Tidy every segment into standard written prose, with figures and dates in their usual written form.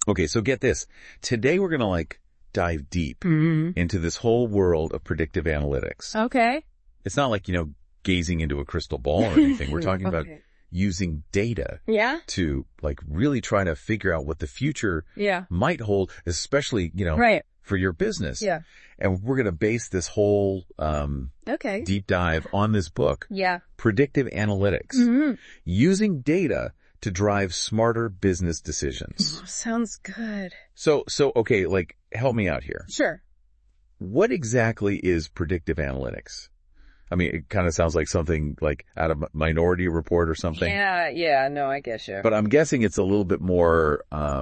Okay, so get this. Today we're going to like dive deep into this whole world of predictive analytics. Okay. It's not like, gazing into a crystal ball or anything. We're talking about using data to like really try to figure out what the future might hold, especially, for your business. Yeah. And we're going to base this whole deep dive on this book. Yeah. Predictive Analytics. Using data to drive smarter business decisions. Sounds good. So okay, like help me out here. Sure. What exactly is predictive analytics? I mean, it kind of sounds like something like out of Minority Report or something. Yeah, no, I guess you. But I'm guessing it's a little bit more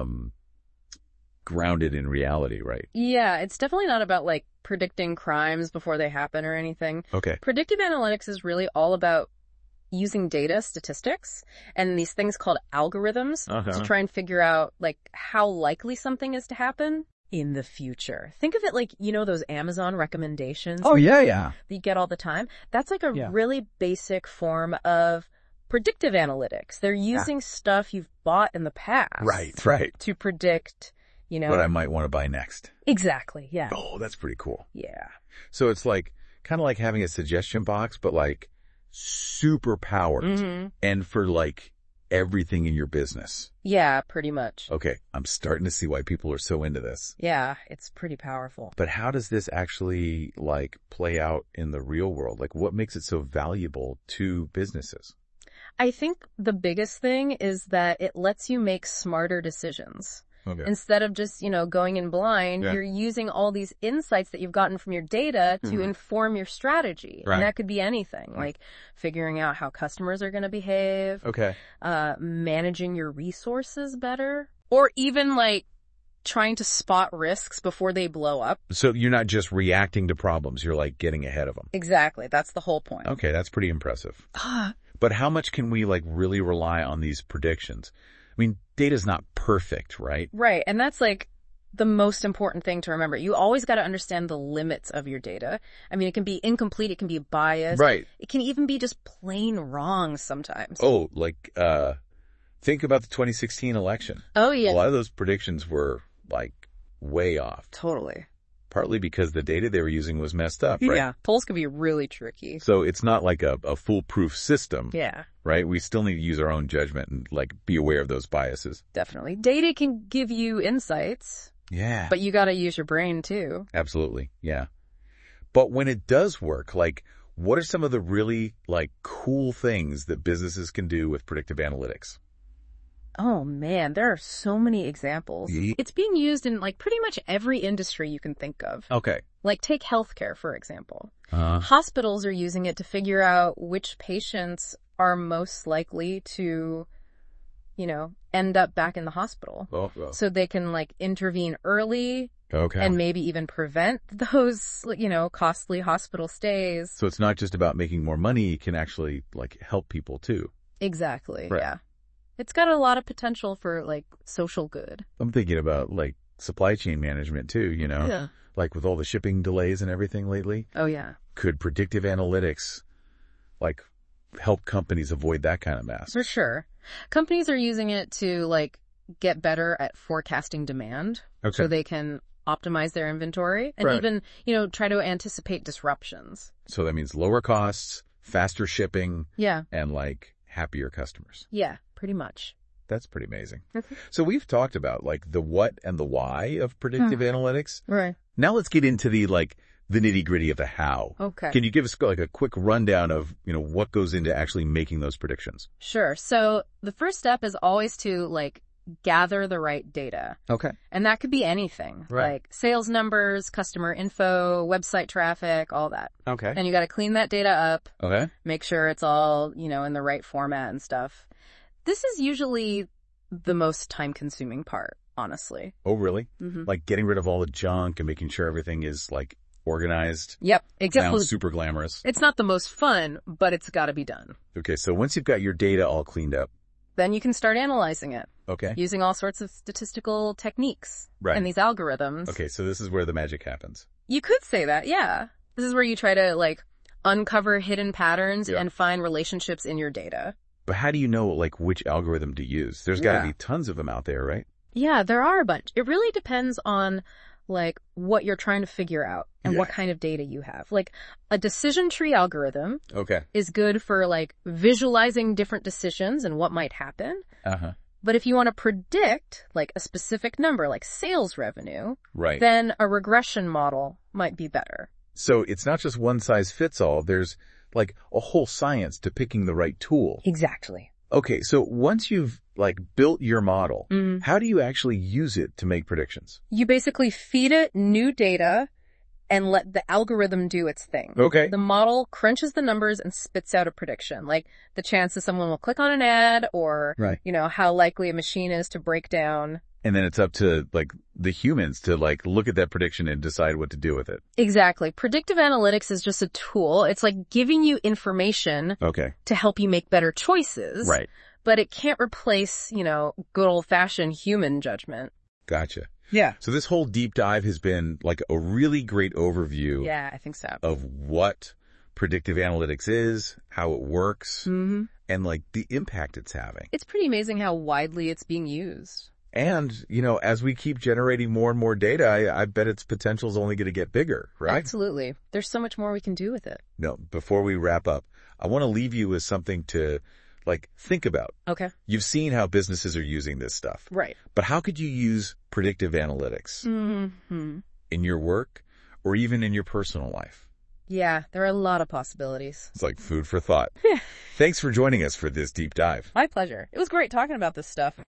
grounded in reality, right? Yeah, it's definitely not about like predicting crimes before they happen or anything. Okay. Predictive analytics is really all about using data, statistics, and these things called algorithms to try and figure out like how likely something is to happen in the future. Think of it like, those Amazon recommendations. Oh, yeah. That you get all the time. That's like a really basic form of predictive analytics. They're using stuff you've bought in the past. Right. To predict, what I might want to buy next. Exactly, yeah. Oh, that's pretty cool. Yeah. So it's like, kind of like having a suggestion box, but like super powered and for like everything in your business. Yeah, pretty much. Okay, I'm starting to see why people are so into this. Yeah, it's pretty powerful. But how does this actually like play out in the real world? Like what makes it so valuable to businesses? I think the biggest thing is that it lets you make smarter decisions. Okay. Instead of just, going in blind, you're using all these insights that you've gotten from your data to inform your strategy. Right. And that could be anything, like figuring out how customers are going to behave, managing your resources better, or even like trying to spot risks before they blow up. So you're not just reacting to problems, you're like getting ahead of them. Exactly. That's the whole point. Okay, that's pretty impressive. But how much can we like really rely on these predictions? I mean, data's not perfect, right? Right. And that's like the most important thing to remember. You always got to understand the limits of your data. I mean, it can be incomplete. It can be biased. Right. It can even be just plain wrong sometimes. Oh, like, think about the 2016 election. Oh, yeah. A lot of those predictions were like way off. Totally. Partly because the data they were using was messed up, right? Yeah. Polls can be really tricky. So it's not like a foolproof system. Yeah. Right? We still need to use our own judgment and like be aware of those biases. Definitely. Data can give you insights. Yeah. But you got to use your brain too. Absolutely. Yeah. But when it does work, like what are some of the really like cool things that businesses can do with predictive analytics? Oh man, there are so many examples. It's being used in like pretty much every industry you can think of. Okay. Like take healthcare, for example. Hospitals are using it to figure out which patients are most likely to, end up back in the hospital. So they can like intervene early. Okay. And maybe even prevent those, costly hospital stays. So it's not just about making more money. It can actually like help people too. Exactly. Right. Yeah. It's got a lot of potential for like social good. I'm thinking about like supply chain management too, Yeah. Like with all the shipping delays and everything lately. Oh yeah. Could predictive analytics like help companies avoid that kind of mess? For sure. Companies are using it to like get better at forecasting demand. Okay. So they can optimize their inventory and even, try to anticipate disruptions. So that means lower costs, faster shipping. Yeah. And like happier customers. Yeah, pretty much. That's pretty amazing. So we've talked about like the what and the why of predictive analytics. Right. Now let's get into the nitty gritty of the how. Okay. Can you give us like a quick rundown of, what goes into actually making those predictions? Sure. So the first step is always to like gather the right data. Okay. And that could be anything. Right. Like sales numbers, customer info, website traffic, all that. Okay. And you got to clean that data up. Okay. Make sure it's all, in the right format and stuff. This is usually the most time-consuming part, honestly. Oh, really? Like getting rid of all the junk and making sure everything is like organized. Yep, exactly. Sounds super glamorous. It's not the most fun, but it's got to be done. Okay, so once you've got your data all cleaned up. Then you can start analyzing it. Okay. Using all sorts of statistical techniques. Right. And these algorithms. Okay, so this is where the magic happens. You could say that, yeah. This is where you try to like uncover hidden patterns and find relationships in your data. But how do you know like which algorithm to use? There's got to be tons of them out there, right? Yeah, there are a bunch. It really depends on like what you're trying to figure out and what kind of data you have. Like a decision tree algorithm is good for like visualizing different decisions and what might happen. But if you want to predict like a specific number, like sales revenue, then a regression model might be better. So it's not just one size fits all. There's like a whole science to picking the right tool. Exactly. Okay, so once you've like built your model, how do you actually use it to make predictions? You basically feed it new data and let the algorithm do its thing. Okay. The model crunches the numbers and spits out a prediction, like the chances someone will click on an ad or, you know, how likely a machine is to break down. And then it's up to like the humans to like look at that prediction and decide what to do with it. Exactly. Predictive analytics is just a tool. It's like giving you information to help you make better choices. Right. But it can't replace, you know, good old-fashioned human judgment. Gotcha. Yeah. So this whole deep dive has been like a really great overview. Yeah, I think so. Of what predictive analytics is, how it works, and like the impact it's having. It's pretty amazing how widely it's being used. And, you know, as we keep generating more and more data, I bet its potential is only going to get bigger, right? Absolutely. There's so much more we can do with it. No, before we wrap up, I want to leave you with something to like think about. Okay. You've seen how businesses are using this stuff. Right. But how could you use predictive analytics in your work or even in your personal life? Yeah, there are a lot of possibilities. It's like food for thought. Thanks for joining us for this deep dive. My pleasure. It was great talking about this stuff.